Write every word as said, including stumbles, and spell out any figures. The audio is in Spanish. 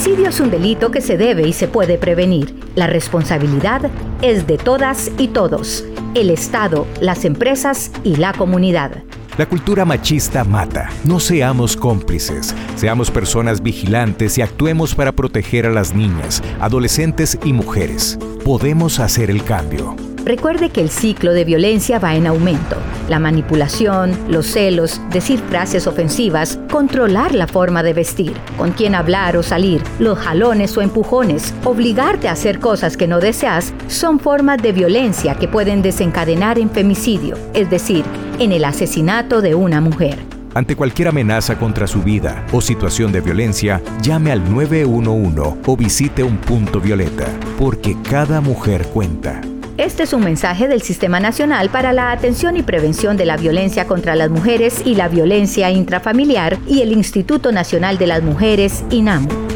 femicidio es un delito que se debe y se puede prevenir. La responsabilidad es de todas y todos, el Estado, las empresas y la comunidad. La cultura machista mata. No seamos cómplices. Seamos personas vigilantes y actuemos para proteger a las niñas, adolescentes y mujeres. Podemos hacer el cambio. Recuerde que el ciclo de violencia va en aumento. La manipulación, los celos, decir frases ofensivas, controlar la forma de vestir, con quién hablar o salir, los jalones o empujones, obligarte a hacer cosas que no deseas, son formas de violencia que pueden desencadenar en femicidio, es decir, en el asesinato de una mujer. Ante cualquier amenaza contra su vida o situación de violencia, llame al nueve uno uno o visite un punto violeta, porque cada mujer cuenta. Este es un mensaje del Sistema Nacional para la Atención y Prevención de la Violencia contra las Mujeres y la Violencia Intrafamiliar y el Instituto Nacional de las Mujeres, INAMU.